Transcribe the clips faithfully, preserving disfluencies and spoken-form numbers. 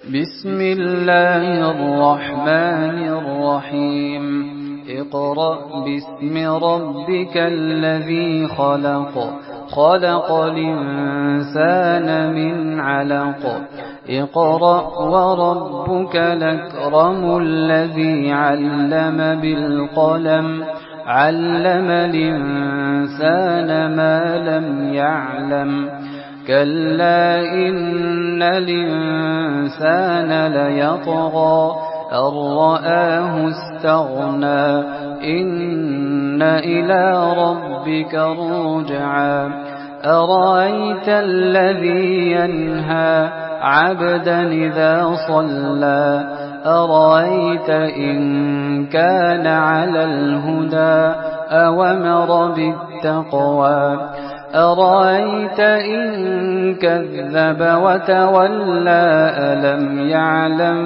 بسم الله الرحمن الرحيم اقرأ باسم ربك الذي خلق خلق الإنسان من علق اقرأ وربك الأكرم الذي علم بالقلم علم الإنسان ما لم يعلم كلا إن الإنسان ليطغى أن رآه استغنى إن إلى ربك الرجعى أرأيت الذي ينهى عبدا إذا صلى أرأيت إن كان على الهدى أوامر بالتقوى أرأيت إن كذب وتولى ألم يعلم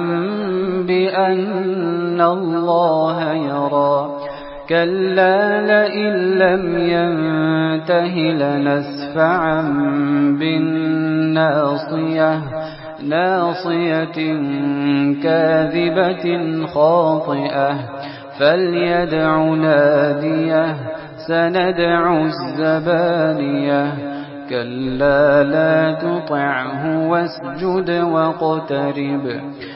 بأن الله يرى كلا لئن لم ينته لنسفعا بالناصية ناصية كاذبة خاطئة فليدع ناديه سندع الزبانية كلا لا تطعه واسجد واقترب